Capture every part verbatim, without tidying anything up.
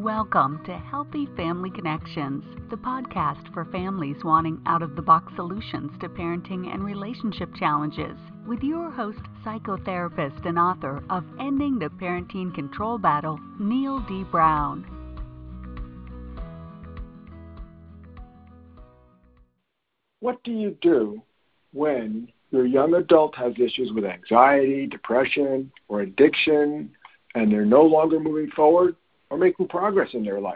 Welcome to Healthy Family Connections, the podcast for families wanting out-of-the-box solutions to parenting and relationship challenges, with your host, psychotherapist and author of Ending the Parenting Control Battle, Neil D. Brown. What do you do when your young adult has issues with anxiety, depression, or addiction, and they're no longer moving forward or making progress in their life?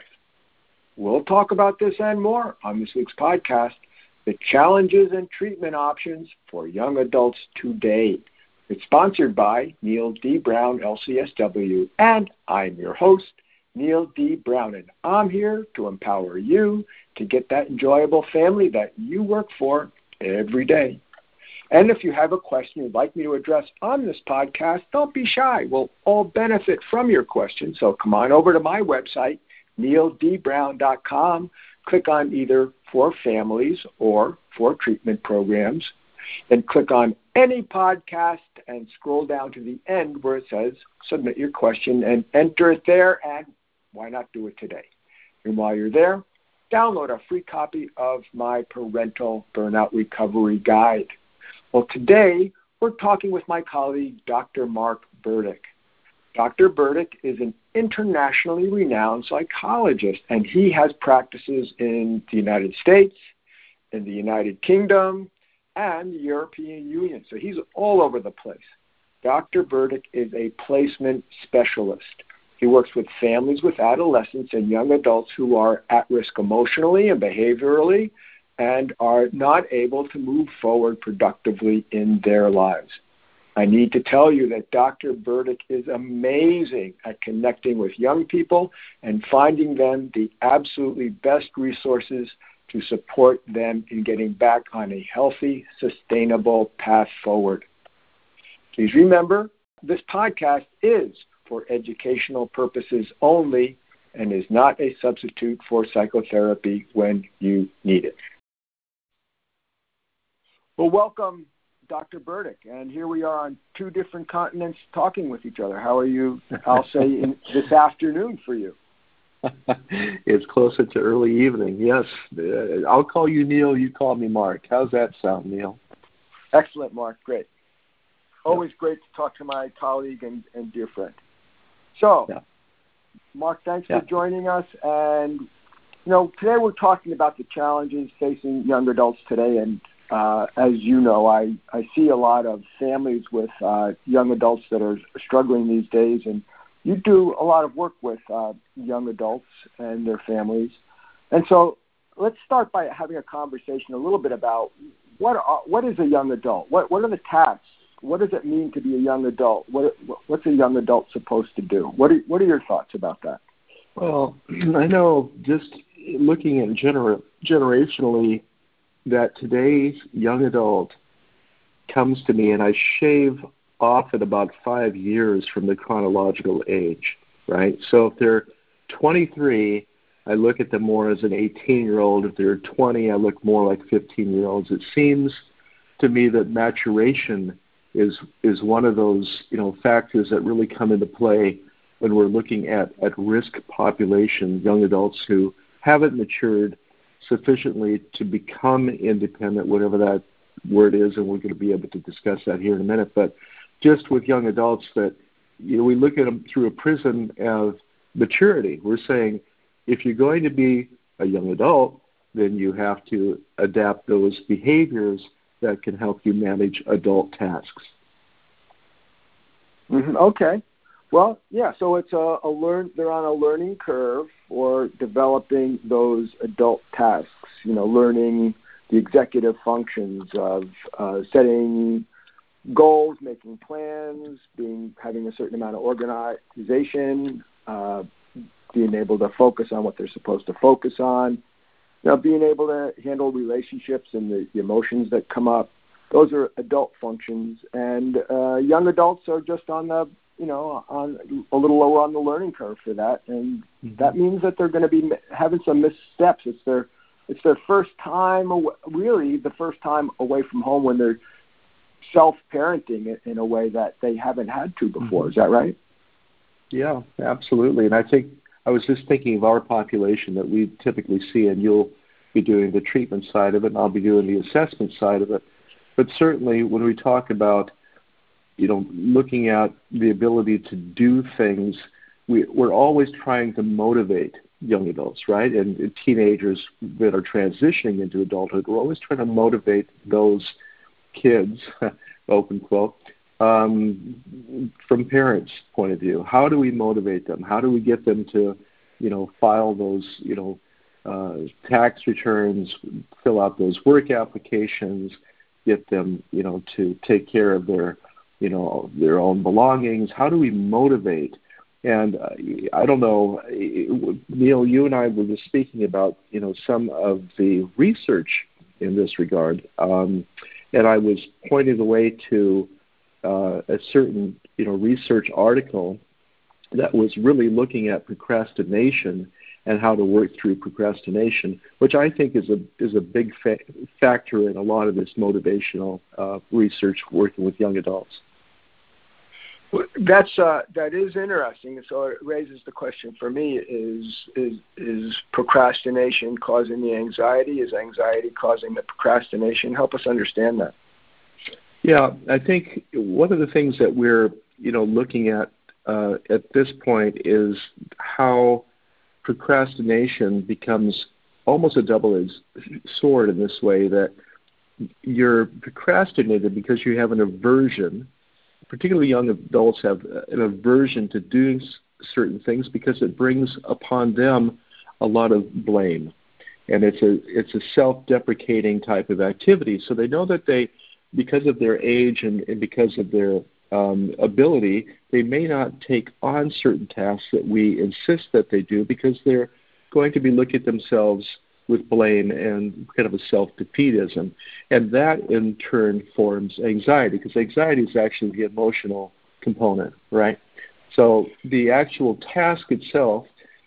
We'll talk about this and more on this week's podcast, The Challenges and Treatment Options for Young Adults Today. It's sponsored by Neil D. Brown, L C S W, and I'm your host, Neil D. Brown, and I'm here to empower you to get that enjoyable family that you work for every day. And if you have a question you'd like me to address on this podcast, don't be shy. We'll all benefit from your question. So come on over to my website, neil d brown dot com. Click on either for families or for treatment programs. Then click on any podcast and scroll down to the end where it says submit your question and enter it there. And why not do it today? And while you're there, download a free copy of my Parental Burnout Recovery Guide. Well, today we're talking with my colleague, Doctor Mark Burdick. Doctor Burdick is an internationally renowned psychologist, and he has practices in the United States, in the United Kingdom, and the European Union. So he's all over the place. Doctor Burdick is a placement specialist. He works with families with adolescents and young adults who are at risk emotionally and behaviorally, and are not able to move forward productively in their lives. I need to tell you that Doctor Burdick is amazing at connecting with young people and finding them the absolutely best resources to support them in getting back on a healthy, sustainable path forward. Please remember, this podcast is for educational purposes only and is not a substitute for psychotherapy when you need it. Well, welcome, Doctor Burdick, and here we are on two different continents talking with each other. How are you, I'll say, in this afternoon for you? It's closer to early evening, yes. Uh, I'll call you Neil, you call me Mark. How's that sound, Neil? Excellent, Mark, great. Always yeah. great to talk to my colleague and, and dear friend. So, yeah. Mark, thanks yeah. for joining us, and, you know, today we're talking about the challenges facing young adults today, and Uh, as you know, I, I see a lot of families with uh, young adults that are struggling these days, and you do a lot of work with uh, young adults and their families. And so let's start by having a conversation a little bit about what are, what is a young adult? What what are the tasks? What does it mean to be a young adult? What what's a young adult supposed to do? What are, what are your thoughts about that? Well, I know just looking at gener- generationally, that today's young adult comes to me, and I shave off at about five years from the chronological age, right? So if they're twenty-three, I look at them more as an eighteen-year-old. If they're twenty, I look more like fifteen-year-olds. It seems to me that maturation is is one of those, you know, factors that really come into play when we're looking at, at risk population, young adults who haven't matured sufficiently to become independent, whatever that word is, and we're going to be able to discuss that here in a minute. But just with young adults, that, you know, we look at them through a prism of maturity. We're saying if you're going to be a young adult, then you have to adapt those behaviors that can help you manage adult tasks. Mm-hmm. Okay. Well, yeah, so it's a, a learn. They're on a learning curve for developing those adult tasks, you know, learning the executive functions of uh, setting goals, making plans, being having a certain amount of organization, uh, being able to focus on what they're supposed to focus on, you know, being able to handle relationships and the, the emotions that come up. Those are adult functions, and uh, young adults are just on the you know, on a little lower on the learning curve for that, and mm-hmm. that means that they're going to be having some missteps. It's their, it's their first time, really the first time away from home when they're self-parenting in a way that they haven't had to before. Mm-hmm. Is that right? Yeah, absolutely. And I think I was just thinking of our population that we typically see, and you'll be doing the treatment side of it, and I'll be doing the assessment side of it. But certainly when we talk about, you know, looking at the ability to do things, we, we're always trying to motivate young adults, right? And, and teenagers that are transitioning into adulthood, we're always trying to motivate those kids, open quote, um, from parents' point of view. How do we motivate them? How do we get them to, you know, file those, you know, uh, tax returns, fill out those work applications, get them, you know, to take care of their, you know, their own belongings? How do we motivate? And uh, I don't know, Neil, you and I were just speaking about, you know, some of the research in this regard, um, and I was pointed away to uh, a certain, you know, research article that was really looking at procrastination and how to work through procrastination, which I think is a is a big fa- factor in a lot of this motivational uh, research working with young adults. Well, that's uh, that is interesting. So it raises the question for me: is is is procrastination causing the anxiety? Is anxiety causing the procrastination? Help us understand that. Yeah, I think one of the things that we're you know looking at uh, at this point is how procrastination becomes almost a double-edged sword in this way, that you're procrastinated because you have an aversion. Particularly young adults have an aversion to doing certain things because it brings upon them a lot of blame, and it's a it's a self-deprecating type of activity. So they know that they, because of their age and, and because of their um, ability, they may not take on certain tasks that we insist that they do because they're going to be looking at themselves with blame and kind of a self-defeatism. And that, in turn, forms anxiety, because anxiety is actually the emotional component, right? So the actual task itself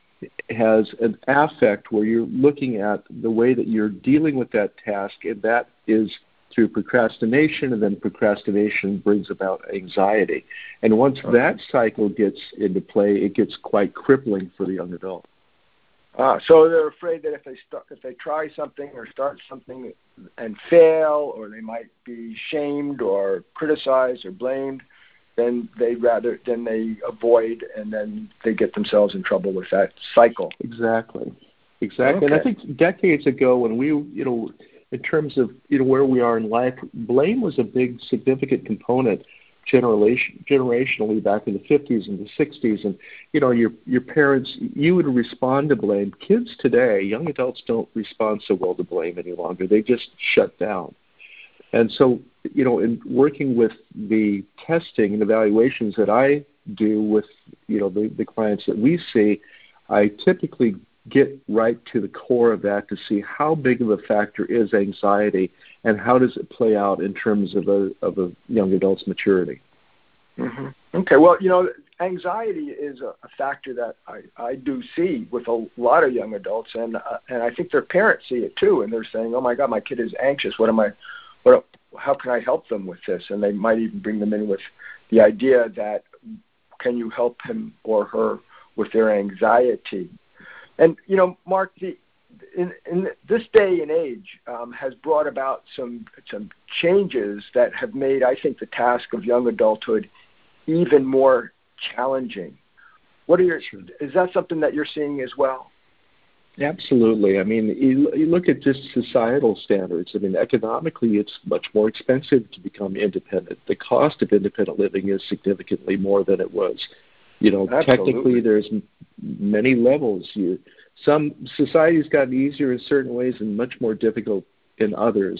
has an affect where you're looking at the way that you're dealing with that task, and that is through procrastination, and then procrastination brings about anxiety. And once that cycle gets into play, it gets quite crippling for the young adult. Ah, so they're afraid that if they start, if they try something or start something and fail, or they might be shamed or criticized or blamed, then they rather then they avoid, and then they get themselves in trouble with that cycle. Exactly, exactly. Okay. And I think decades ago, when we, you know, in terms of you know where we are in life, blame was a big, significant component. Generation, generationally back in the fifties and the sixties, and you know your your parents, you would respond to blame. Kids today, young adults, don't respond so well to blame any longer. They just shut down. And so you know in working with the testing and evaluations that I do with you know the, the clients that we see, I typically get right to the core of that to see how big of a factor is anxiety and how does it play out in terms of a of a young adult's maturity. Mm-hmm. Okay, well, you know, anxiety is a, a factor that I, I do see with a lot of young adults, and uh, and I think their parents see it too, and they're saying, "Oh my God, my kid is anxious. What am I? What? How can I help them with this?" And they might even bring them in with the idea that, can you help him or her with their anxiety? And you know, Mark, the In, in this day and age um, has brought about some some changes that have made, I think, the task of young adulthood even more challenging. What are your? Is that something that you're seeing as well? Absolutely. I mean, you, you look at just societal standards. I mean, economically, it's much more expensive to become independent. The cost of independent living is significantly more than it was. You know, Absolutely. Technically, there's many levels. You, some society's gotten easier in certain ways and much more difficult in others.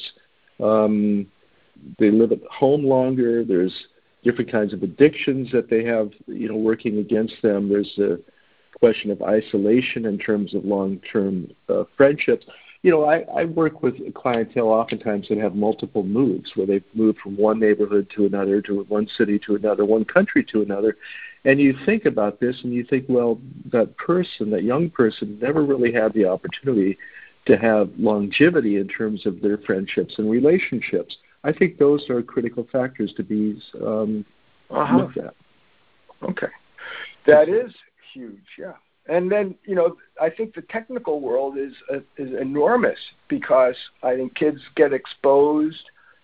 Um, they live at home longer. There's different kinds of addictions that they have, you know, working against them. There's a question of isolation in terms of long-term uh, friendships. You know, I, I work with a clientele oftentimes that have multiple moves, where they've moved from one neighborhood to another, to one city to another, one country to another. And you think about this and you think, well, that person, that young person, never really had the opportunity to have longevity in terms of their friendships and relationships. I think those are critical factors to be um, uh-huh. looked at. Okay. That is huge, yeah. And then, you know, I think the technical world is uh, is enormous because I think kids get exposed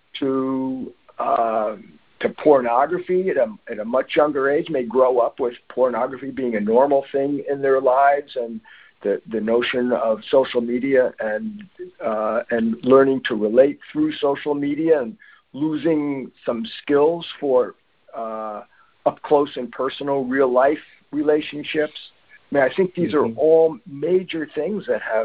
to uh, to pornography at a, at a much younger age, may grow up with pornography being a normal thing in their lives, and the, the notion of social media and uh, and learning to relate through social media and losing some skills for uh, up close and personal real life relationships. I mean, I think these mm-hmm. are all major things that have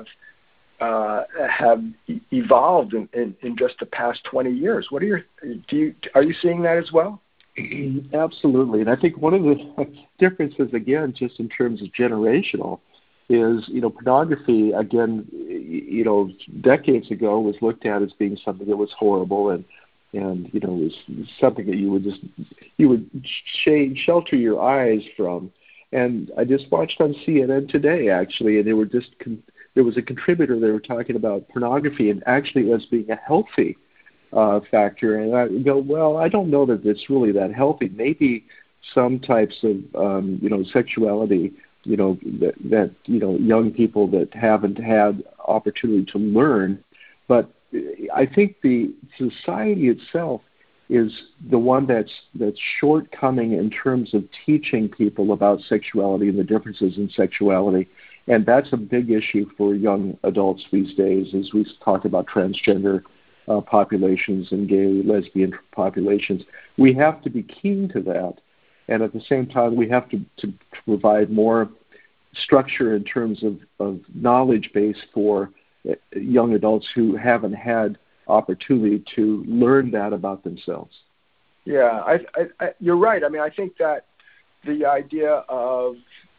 uh, have e- evolved in, in, in just the past twenty years. What are your do you are you seeing that as well? Absolutely, and I think one of the differences, again, just in terms of generational, is you know pornography. Again, you know, decades ago was looked at as being something that was horrible and. And you know, it was something that you would just you would shade, shelter your eyes from. And I just watched on C N N today, actually, and they were just con- there was a contributor. They were talking about pornography and actually as being a healthy uh, factor. And I go, well, I don't know that it's really that healthy. Maybe some types of um, you know sexuality, you know, that, that you know young people that haven't had opportunity to learn, but I think the society itself is the one that's that's shortcoming in terms of teaching people about sexuality and the differences in sexuality, and that's a big issue for young adults these days. As we talk about transgender uh, populations and gay, lesbian populations, we have to be keen to that, and at the same time, we have to, to provide more structure in terms of, of knowledge base for young adults who haven't had opportunity to learn that about themselves. Yeah, I, I, I, you're right. I mean, I think that the idea of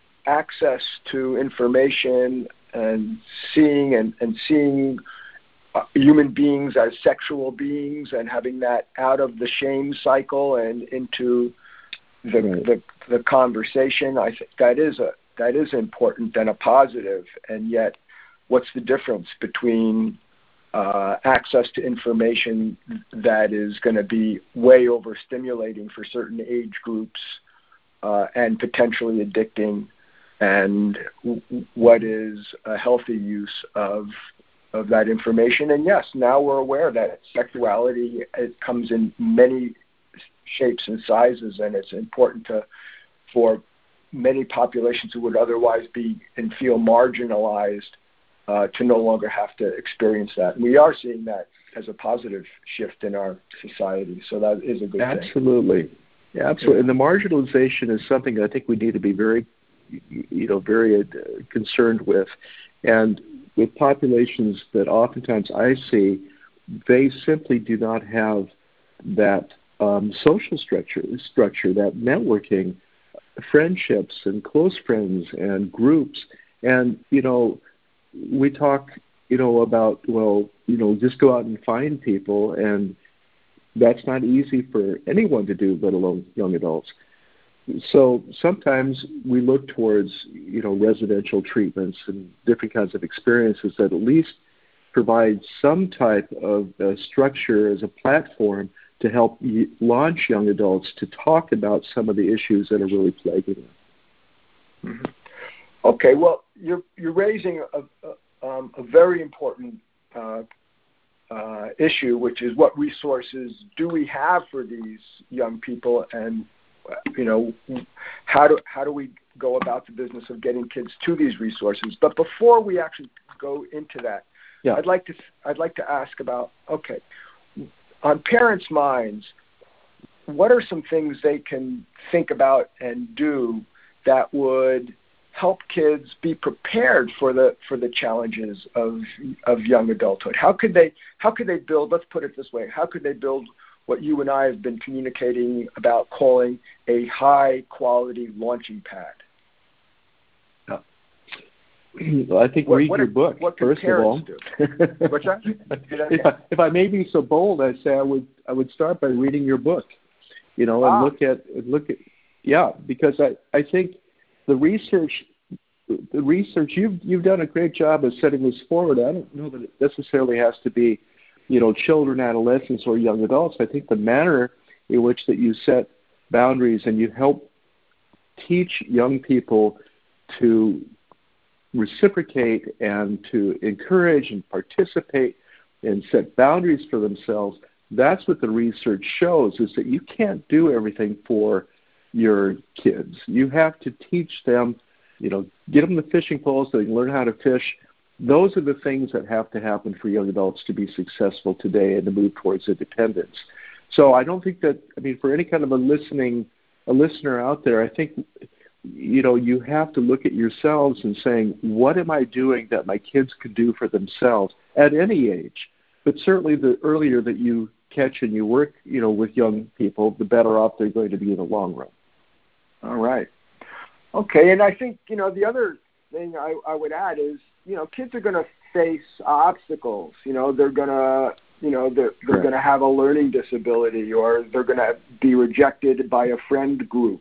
access to information and seeing and, and seeing uh, human beings as sexual beings and having that out of the shame cycle and into the right. the, the conversation, I think that is a that is important and a positive. And yet, what's the difference between uh, access to information that is going to be way overstimulating for certain age groups uh, and potentially addicting, and w- what is a healthy use of of that information? And yes, now we're aware that sexuality, it comes in many shapes and sizes, and it's important to for many populations who would otherwise be and feel marginalized Uh, to no longer have to experience that. And we are seeing that as a positive shift in our society. So that is a good Absolutely. thing. Yeah, absolutely. Yeah. And the marginalization is something I think we need to be very, you know, very uh, concerned with. And with populations that oftentimes I see, they simply do not have that um, social structure, structure, that networking, friendships and close friends and groups. And, you know, we talk, you know, about, well, you know, just go out and find people, and that's not easy for anyone to do, let alone young adults. So sometimes we look towards, you know, residential treatments and different kinds of experiences that at least provide some type of uh, structure as a platform to help y- launch young adults to talk about some of the issues that are really plaguing them. Mm-hmm. Okay, well, you're you're raising a, a, um, a very important uh, uh, issue, which is what resources do we have for these young people, and you know how do how do we go about the business of getting kids to these resources? But before we actually go into that, yeah. I'd like to I'd like to ask about okay, on parents' minds, what are some things they can think about and do that would help kids be prepared for the for the challenges of of young adulthood? How could they how could they build, let's put it this way, how could they build what you and I have been communicating about calling a high quality launching pad? Yeah. Well, I think what, read what your are, book, what first of all. Do? What's that? if, I, if I may be so bold, I'd say I would I would start by reading your book, you know, and ah. look at look at yeah, because I, I think the research, the research you've you've done a great job of setting this forward. I don't know that it necessarily has to be, you know, children, adolescents, or young adults. I think the manner in which that you set boundaries and you help teach young people to reciprocate and to encourage and participate and set boundaries for themselves, that's what the research shows, is that you can't do everything for your kids. You have to teach them, you know, get them the fishing poles so they can learn how to fish. Those are the things that have to happen for young adults to be successful today and to move towards independence. So I don't think that, I mean, for any kind of a listening, a listener out there, I think, you know, you have to look at yourselves and saying, what am I doing that my kids could do for themselves at any age? But certainly the earlier that you catch and you work, you know, with young people, the better off they're going to be in the long run. All right. Okay, and I think, you know, the other thing I, I would add is, you know, kids are going to face obstacles. You know, they're going to, you know, they're, they're going to have a learning disability, or they're going to be rejected by a friend group,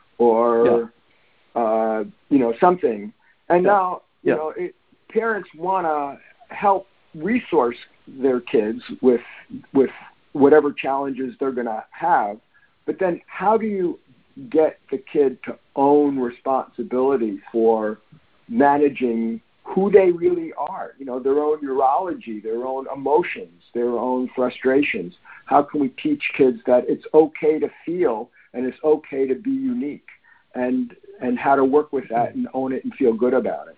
or, yeah. uh, you know, something. And yeah. now, you yeah. know, it, parents want to help resource their kids with with whatever challenges they're going to have. But then how do you get the kid to own responsibility for managing who they really are, you know, their own neurology, their own emotions, their own frustrations? How can we teach kids that it's okay to feel and it's okay to be unique, and and how to work with that and own it and feel good about it?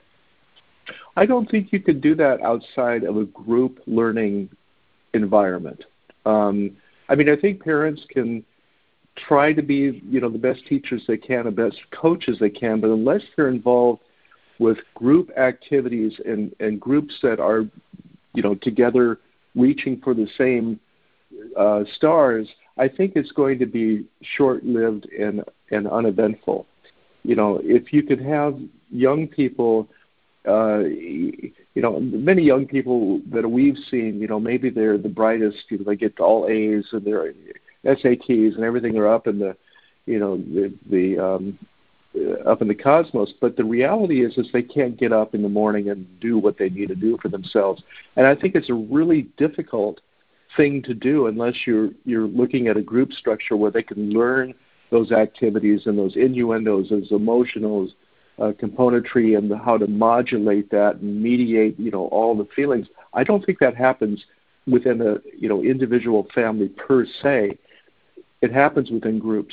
I don't think you could do that outside of a group learning environment. Um, I mean, I think parents can try to be, you know, the best teachers they can, the best coaches they can, but unless they're involved with group activities and, and groups that are, you know, together reaching for the same uh, stars, I think it's going to be short-lived and, and uneventful. You know, if you could have young people, uh, you know, many young people that we've seen, you know, maybe they're the brightest, you know, they get all A's and their S A Ts and everything are up in the, you know, the, the um, up in the cosmos. But the reality is, is they can't get up in the morning and do what they need to do for themselves. And I think it's a really difficult thing to do unless you're you're looking at a group structure where they can learn those activities and those innuendos, those emotional uh, componentry, and the, how to modulate that and mediate, you know, all the feelings. I don't think that happens within a, you know, individual family per se. It happens within groups.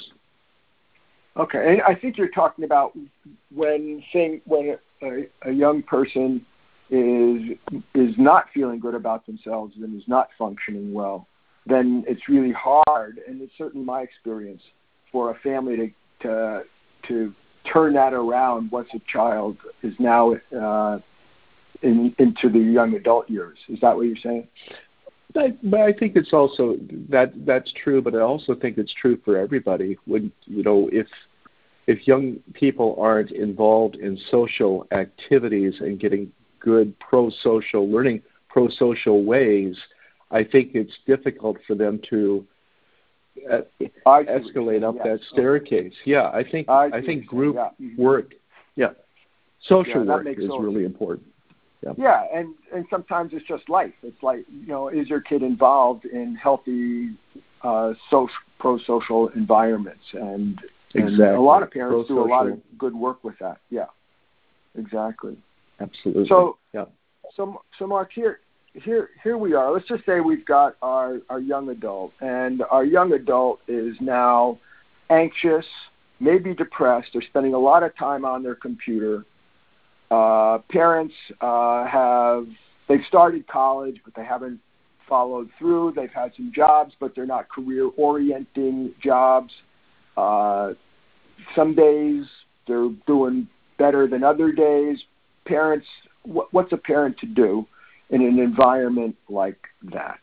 Okay, and I think you're talking about when thing when a, a young person is is not feeling good about themselves and is not functioning well, then it's really hard, and it's certainly my experience, for a family to to to turn that around once a child is now uh, in, into the young adult years. Is that what you're saying? But, but I think it's also that that's true, but I also think it's true for everybody. When, you know, if if young people aren't involved in social activities and getting good pro-social, learning pro-social ways, I think it's difficult for them to uh, escalate up yes. that staircase. Okay. Yeah, I think I, I think group yeah. mm-hmm. work, yeah, social yeah, work is really sense. important. Yeah. yeah, and, and sometimes it's just life. It's like, you know, is your kid involved in healthy uh, social, pro-social environments? And, and exactly. a lot of parents pro-social. do a lot of good work with that. Yeah, exactly. Absolutely. So, yeah. so, so Mark, here, here, here we are. Let's just say we've got our, our young adult, and our young adult is now anxious, maybe depressed. They're spending a lot of time on their computer. Uh, parents uh, have, they've started college, but they haven't followed through. They've had some jobs, but they're not career-orienting jobs. Uh, some days they're doing better than other days. Parents, what, what's a parent to do in an environment like that?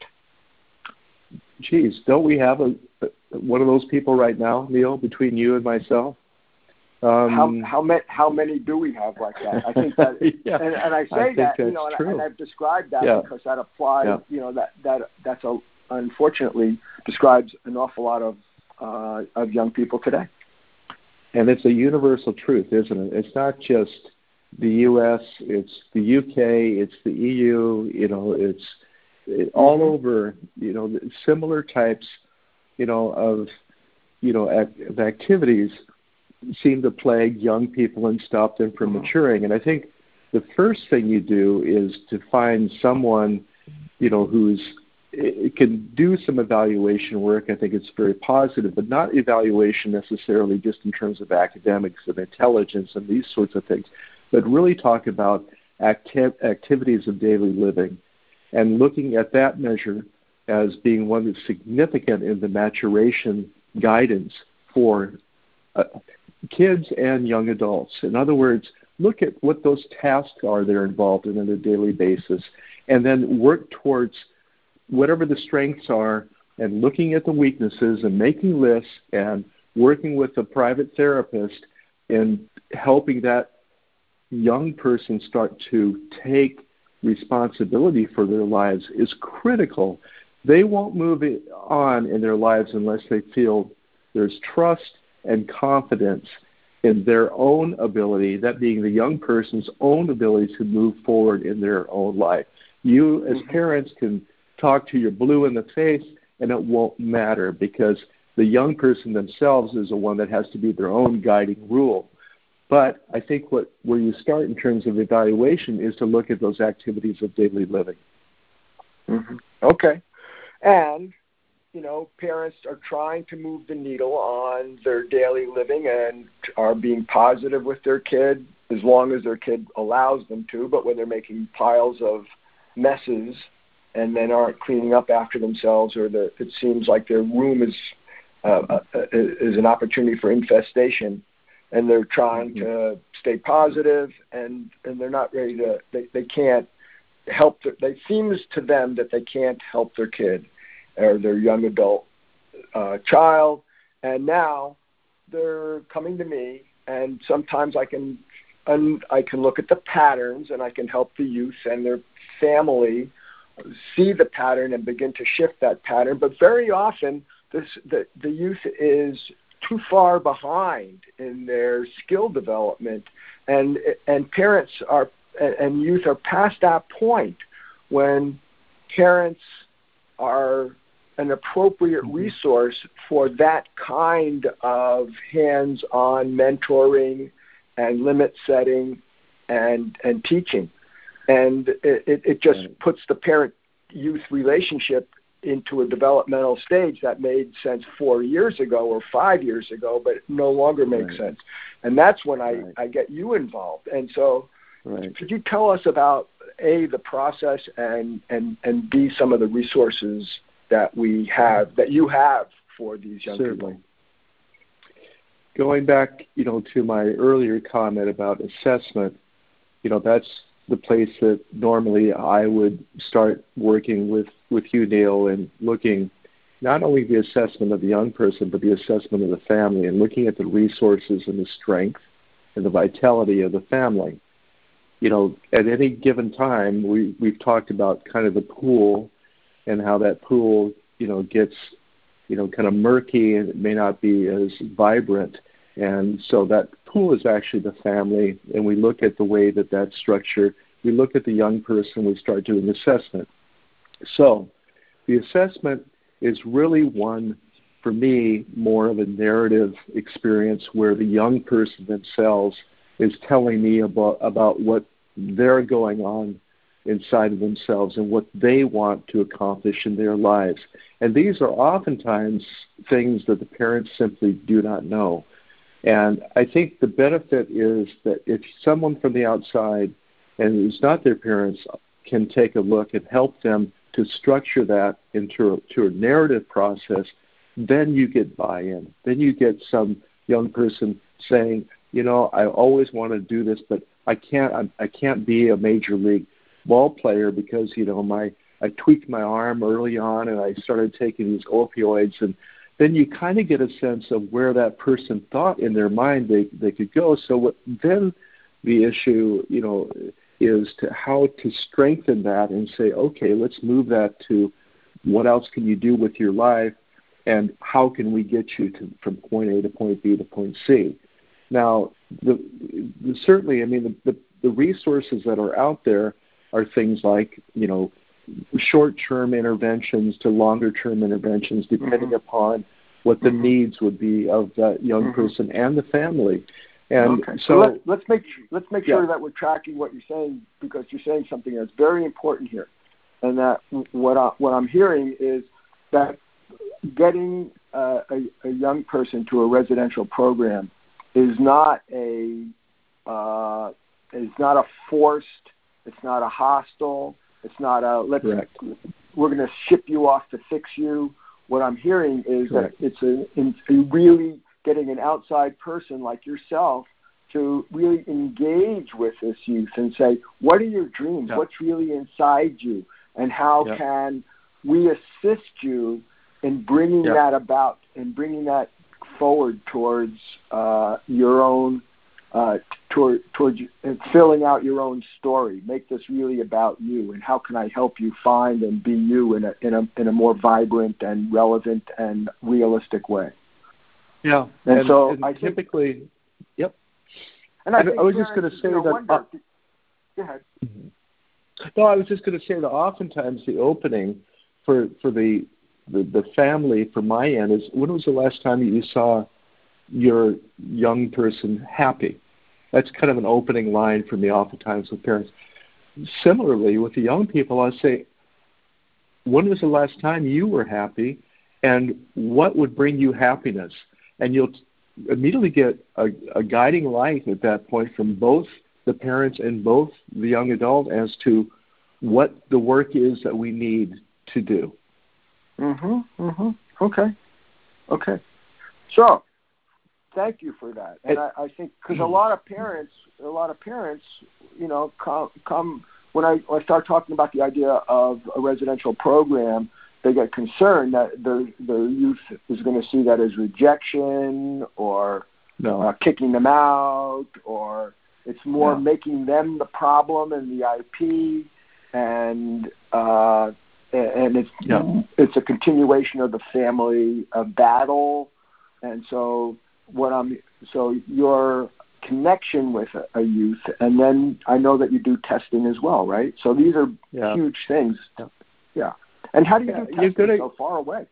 Geez, don't we have a, a one of those people right now, Neil, between you and myself? Um, how how many how many do we have like that? I think that, yeah, and, and I say I that, you know, and, and I've described that yeah. because that applies, yeah. you know, that that that's a unfortunately describes an awful lot of uh, of young people today. And it's a universal truth, isn't it? It's not just the U S, it's the U K, it's the E U. You know, it's it, all mm-hmm. over. You know, similar types, you know, of you know act, of activities seem to plague young people and stop them from mm-hmm. maturing. And I think the first thing you do is to find someone, you know, who's it can do some evaluation work. I think it's very positive, but not evaluation necessarily just in terms of academics and intelligence and these sorts of things, but really talk about acti- activities of daily living and looking at that measure as being one that's significant in the maturation guidance for uh, kids and young adults. In other words, look at what those tasks are they're involved in on a daily basis, and then work towards whatever the strengths are, and looking at the weaknesses and making lists and working with a private therapist and helping that young person start to take responsibility for their lives is critical. They won't move it on in their lives unless they feel there's trust and confidence in their own ability, that being the young person's own ability to move forward in their own life. You as parents can talk to your blue in the face, and it won't matter because the young person themselves is the one that has to be their own guiding rule. But I think what where you start in terms of evaluation is to look at those activities of daily living. Mm-hmm. Okay. And, you know, parents are trying to move the needle on their daily living and are being positive with their kid as long as their kid allows them to, but when they're making piles of messes and then aren't cleaning up after themselves, or the, it seems like their room is uh, uh, is an opportunity for infestation, and they're trying mm-hmm. to stay positive, and, and they're not ready to, they, they can't help, their, it seems to them that they can't help their kid or their young adult uh, child, and now they're coming to me, and sometimes I can, un, I can look at the patterns, and I can help the youth and their family see the pattern and begin to shift that pattern. But very often, this, the, the youth is too far behind in their skill development, and and parents are and youth are past that point when parents are an appropriate resource for that kind of hands-on mentoring and limit setting and and teaching. And it, it just right. puts the parent-youth relationship into a developmental stage that made sense four years ago or five years ago, but it no longer makes right. sense. And that's when I, right. I get you involved. And so right. could you tell us about, A, the process, and, and, and B, some of the resources that we have, that you have for these young Certainly. people? Going back, you know, to my earlier comment about assessment, you know, that's the place that normally I would start working with, with you, Neil, and looking not only the assessment of the young person, but the assessment of the family, and looking at the resources and the strength and the vitality of the family. You know, at any given time, we, we've talked about kind of the pool and how that pool, you know, gets, you know, kind of murky, and it may not be as vibrant. And so that pool is actually the family, and we look at the way that that's structured. We look at the young person, we start doing assessment. So the assessment is really one, for me, more of a narrative experience where the young person themselves is telling me about, about what they're going on inside of themselves and what they want to accomplish in their lives. And these are oftentimes things that the parents simply do not know. And I think the benefit is that if someone from the outside and who's not their parents can take a look and help them to structure that into a, to a narrative process, then you get buy-in. Then you get some young person saying, you know, I always want to do this, but I can't. I, I can't be a major league ball player because, you know, my I tweaked my arm early on and I started taking these opioids, and then you kind of get a sense of where that person thought in their mind they, they could go. So what, then the issue, you know, is to how to strengthen that and say, okay, let's move that to what else can you do with your life, and how can we get you to from point A to point B to point C. Now, the, the, certainly, I mean, the, the, the resources that are out there are things like, you know, short-term interventions to longer-term interventions, depending mm-hmm. upon what the mm-hmm. needs would be of that young mm-hmm. person and the family. And okay. so, so let's, let's make let's make yeah. sure that we're tracking what you're saying, because you're saying something that's very important here, and that what I, what I'm hearing is that getting uh, a, a young person to a residential program is not a uh, is not a forced, it's not a hostile, it's not a let's Correct. we're going to ship you off to fix you. What I'm hearing is Correct. that it's a, it's a really getting an outside person like yourself to really engage with this youth and say, what are your dreams? Yeah. What's really inside you? And how yeah. can we assist you in bringing yeah. that about and bringing that forward towards uh, your own, uh, toward, towards filling out your own story. Make this really about you, and how can I help you find and be you in a in a in a more vibrant and relevant and realistic way. Yeah, and, and so and I typically, think, yep. And I, I, I was just going to say you know, that. wonder, Uh, go ahead. No, I was just going to say that oftentimes the opening for for the, the the family from my end is, when was the last time that you saw your young person happy? That's kind of an opening line for me oftentimes with parents. Similarly, with the young people, I say, when was the last time you were happy, and what would bring you happiness? And you'll immediately get a, a guiding light at that point from both the parents and both the young adult as to what the work is that we need to do. Mm-hmm. Mm-hmm. Okay. Okay. So, thank you for that. And I, I think because a lot of parents, a lot of parents, you know, come, come when I, when I start talking about the idea of a residential program, they get concerned that the the youth is going to see that as rejection or no. uh, kicking them out, or it's more no. making them the problem in the I P, and uh, and it's yeah. it's a continuation of the family uh, battle, and so what I'm so your connection with a, a youth, and then I know that you do testing as well, right? So these are yeah. huge things. Yeah. yeah. And how do you yeah, do testing gonna, so far away?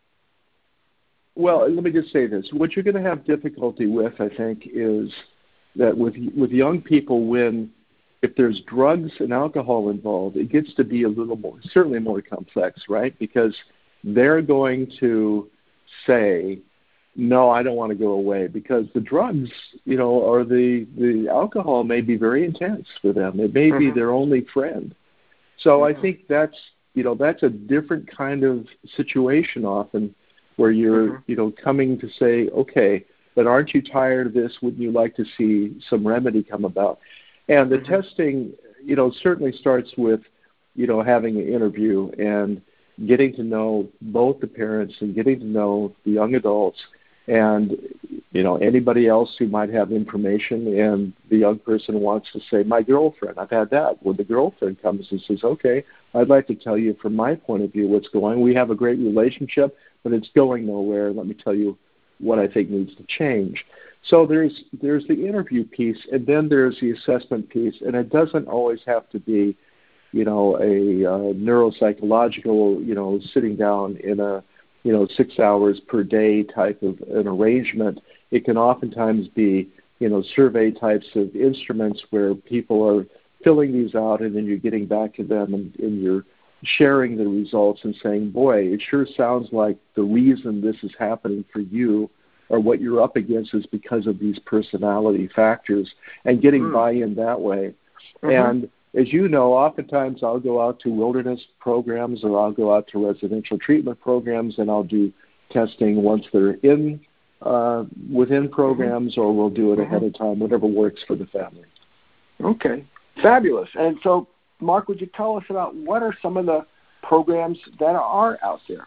Well, let me just say this. What you're going to have difficulty with, I think, is that with with young people, when if there's drugs and alcohol involved, it gets to be a little more, certainly more complex, right? Because they're going to say, no, I don't want to go away, because the drugs, you know, or the, the alcohol may be very intense for them. It may mm-hmm. be their only friend. So mm-hmm. I think that's, you know, that's a different kind of situation often, where you're, mm-hmm. you know, coming to say, okay, but aren't you tired of this? Wouldn't you like to see some remedy come about? And the mm-hmm. testing, you know, certainly starts with, you know, having an interview and getting to know both the parents and getting to know the young adults and, you know, anybody else who might have information, and the young person wants to say, my girlfriend, I've had that. When the girlfriend comes and says, okay, I'd like to tell you from my point of view what's going on. We have a great relationship, but it's going nowhere. Let me tell you what I think needs to change. So there's there's the interview piece, and then there's the assessment piece, and it doesn't always have to be, you know, a uh, neuropsychological, you know, sitting down in a, you know, six hours per day type of an arrangement. It can oftentimes be, you know, survey types of instruments where people are filling these out, and then you're getting back to them and, and you're sharing the results and saying, boy, it sure sounds like the reason this is happening for you or what you're up against is because of these personality factors, and getting mm. buy-in that way. Mm-hmm. And as you know, oftentimes I'll go out to wilderness programs, or I'll go out to residential treatment programs, and I'll do testing once they're in uh, within programs, mm-hmm. or we'll do it mm-hmm. ahead of time, whatever works for the family. Okay, fabulous. And so, Mark, would you tell us about what are some of the programs that are out there?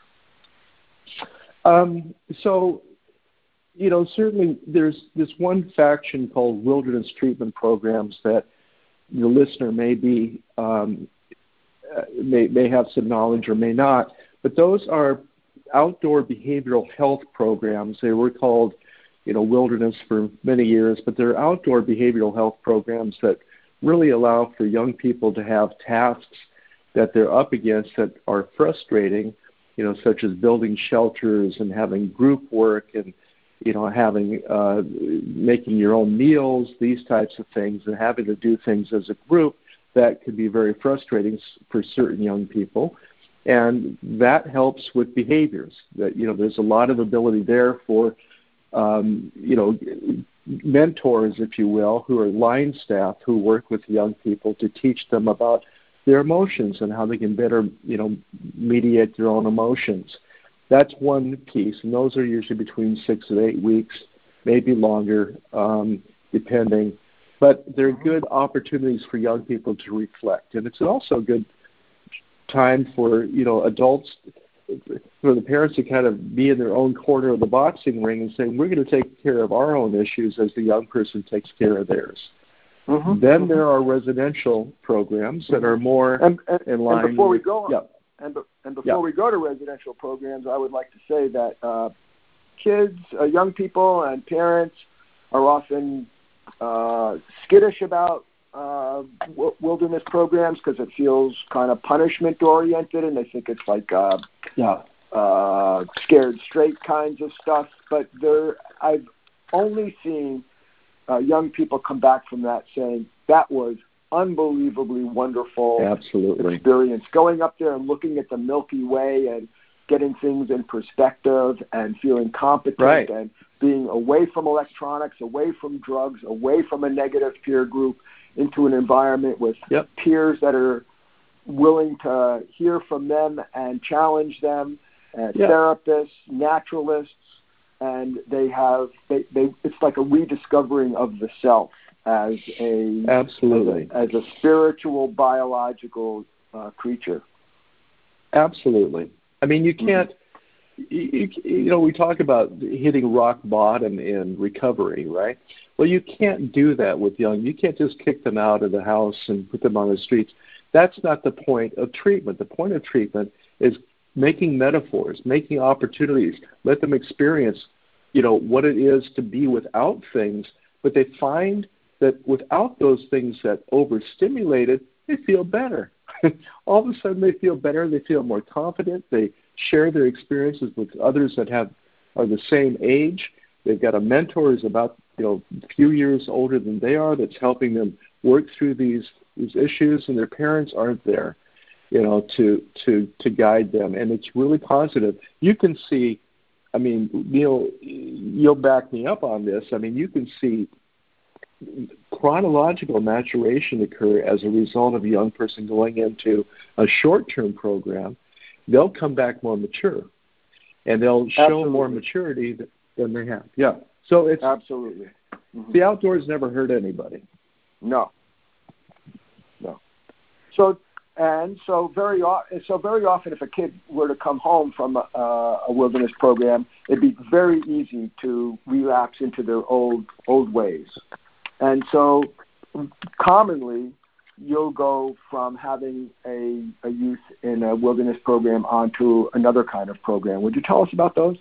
Um, so, you know, certainly there's this one faction called wilderness treatment programs that the listener may be um, may may have some knowledge or may not, but those are outdoor behavioral health programs. They were called, you know, wilderness for many years, but they're outdoor behavioral health programs that really allow for young people to have tasks that they're up against that are frustrating, you know, such as building shelters and having group work and you know, having uh, making your own meals, these types of things, and having to do things as a group that could be very frustrating for certain young people. And that helps with behaviors. That, you know, there's a lot of ability there for, um, you know, mentors, if you will, who are line staff who work with young people to teach them about their emotions and how they can better, you know, mediate their own emotions. That's one piece, and those are usually between six and eight weeks, maybe longer, um, depending. But they're good opportunities for young people to reflect, and it's also a good time for, you know, adults, for the parents to kind of be in their own corner of the boxing ring and say, we're going to take care of our own issues as the young person takes care of theirs. Mm-hmm. Then mm-hmm. there are residential programs that are more and, and, in line. And before we with, go, yeah. and, and before yeah. we go to residential programs, I would like to say that uh, kids, uh, young people, and parents are often uh, skittish about uh, w- wilderness programs because it feels kind of punishment oriented, and they think it's like uh, yeah. uh, scared straight kinds of stuff. But there, I've only seen Uh, young people come back from that saying that was unbelievably wonderful Absolutely. experience. Going up there and looking at the Milky Way and getting things in perspective and feeling competent right. and being away from electronics, away from drugs, away from a negative peer group into an environment with yep. peers that are willing to hear from them and challenge them, uh, yep. therapists, naturalists. And they have, they, they, it's like a rediscovering of the self as a absolutely as a, as a spiritual, biological uh, creature. Absolutely. I mean, you can't. Mm-hmm. You, you know, we talk about hitting rock bottom in recovery, right? Well, you can't do that with young. You can't just kick them out of the house and put them on the streets. That's not the point of treatment. The point of treatment is making metaphors, making opportunities, let them experience, you know, what it is to be without things, but they find that without those things that overstimulated, they feel better. All of a sudden they feel better, they feel more confident, they share their experiences with others that have are the same age. They've got a mentor who's about, you know, a few years older than they are that's helping them work through these, these issues, and their parents aren't there, you know, to, to, to guide them. And it's really positive. You can see, I mean, Neil, you'll back me up on this. I mean, you can see chronological maturation occur as a result of a young person going into a short-term program. They'll come back more mature, and they'll show Absolutely. more maturity than they have. Yeah. So it's absolutely mm-hmm. the outdoors never hurt anybody. No. No. So. And so very, so very often if a kid were to come home from a, a wilderness program, it'd be very easy to relapse into their old old ways. And so commonly you'll go from having a, a youth in a wilderness program onto another kind of program. Would you tell us about those?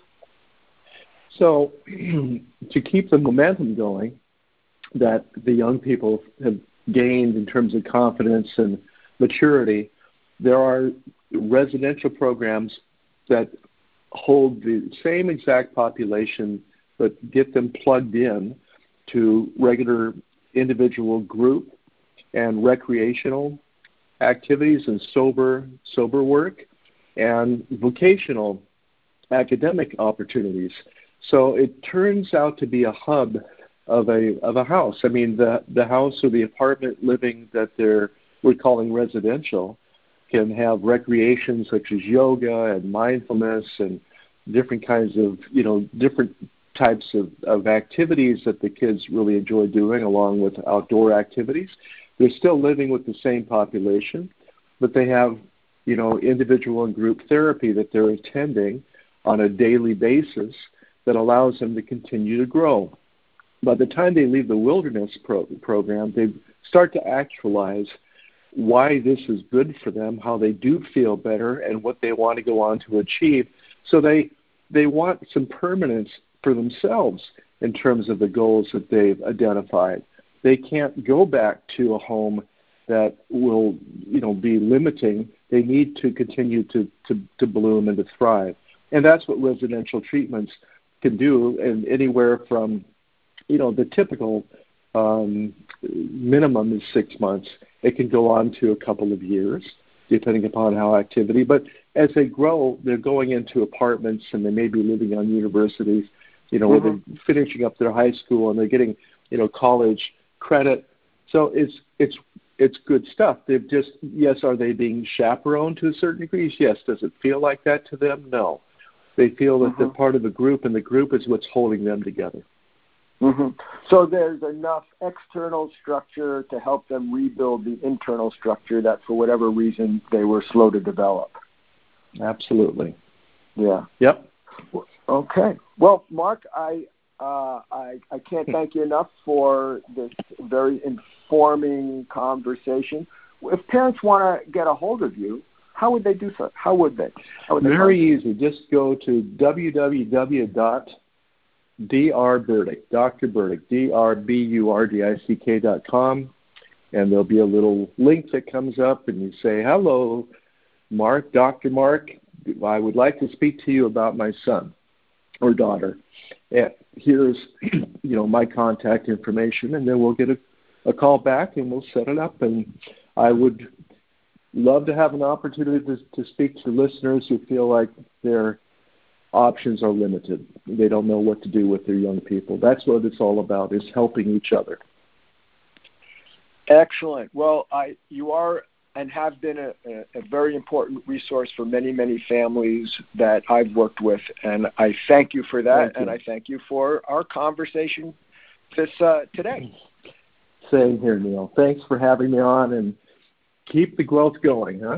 So to keep the momentum going that the young people have gained in terms of confidence and maturity, there are residential programs that hold the same exact population but get them plugged in to regular individual group and recreational activities and sober sober work and vocational academic opportunities. So it turns out to be a hub of a of a house. I mean, the the house or the apartment living that they're we're calling residential can have recreation such as yoga and mindfulness and different kinds of, you know, different types of, of activities that the kids really enjoy doing along with outdoor activities. They're still living with the same population, but they have, you know, individual and group therapy that they're attending on a daily basis that allows them to continue to grow. By the time they leave the wilderness pro- program, they start to actualize why this is good for them, how they do feel better, and what they want to go on to achieve. So they they want some permanence for themselves in terms of the goals that they've identified. They can't go back to a home that will, you know, be limiting. They need to continue to, to, to bloom and to thrive. And that's what residential treatments can do, and anywhere from, you know, the typical um, minimum is six months. It can go on to a couple of years, depending upon how activity. But as they grow, they're going into apartments, and they may be living on universities, you know, mm-hmm. where they're finishing up their high school, and they're getting, you know, college credit. So it's it's it's good stuff. They've just, yes, are they being chaperoned to a certain degree? Yes. Does it feel like that to them? No. They feel that mm-hmm. they're part of a group, and the group is what's holding them together. Mm-hmm. So there's enough external structure to help them rebuild the internal structure that, for whatever reason, they were slow to develop. Absolutely. Yeah. Yep. Okay. Well, Mark, I uh, I, I can't thank you enough for this very informing conversation. If parents want to get a hold of you, how would they do so? How would they? How would they Very easy. Just go to w w w dot d r burdick, Doctor Burdick, D R B U R D I C K dot com, and there'll be a little link that comes up, and you say, hello, Mark, Doctor Mark, I would like to speak to you about my son or daughter. And here's, you know, my contact information, and then we'll get a, a call back, and we'll set it up. And I would love to have an opportunity to, to speak to listeners who feel like their options are limited. They don't know what to do with their young people. That's what it's all about, is helping each other. Excellent. Well, I you are and have been a, a, a very important resource for many, many families that I've worked with, and I thank you for that, and I thank you for our conversation this uh, today. Same here, Neil. Thanks for having me on, and keep the growth going, huh?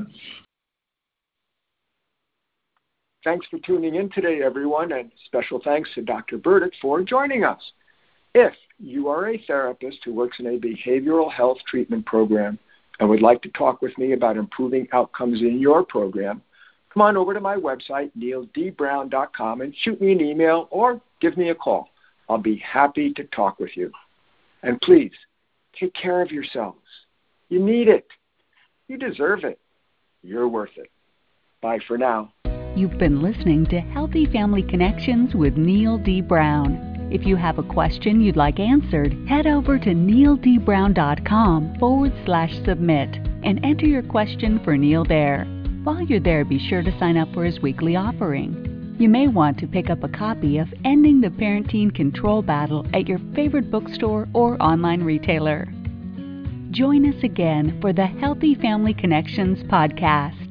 Thanks for tuning in today, everyone, and special thanks to Doctor Burdick for joining us. If you are a therapist who works in a behavioral health treatment program and would like to talk with me about improving outcomes in your program, come on over to my website, neil d brown dot com, and shoot me an email or give me a call. I'll be happy to talk with you. And please, take care of yourselves. You need it. You deserve it. You're worth it. Bye for now. You've been listening to Healthy Family Connections with Neil D. Brown. If you have a question you'd like answered, head over to neildbrown.com forward slash submit and enter your question for Neil there. While you're there, be sure to sign up for his weekly offering. You may want to pick up a copy of Ending the Parent-Teen Control Battle at your favorite bookstore or online retailer. Join us again for the Healthy Family Connections podcast.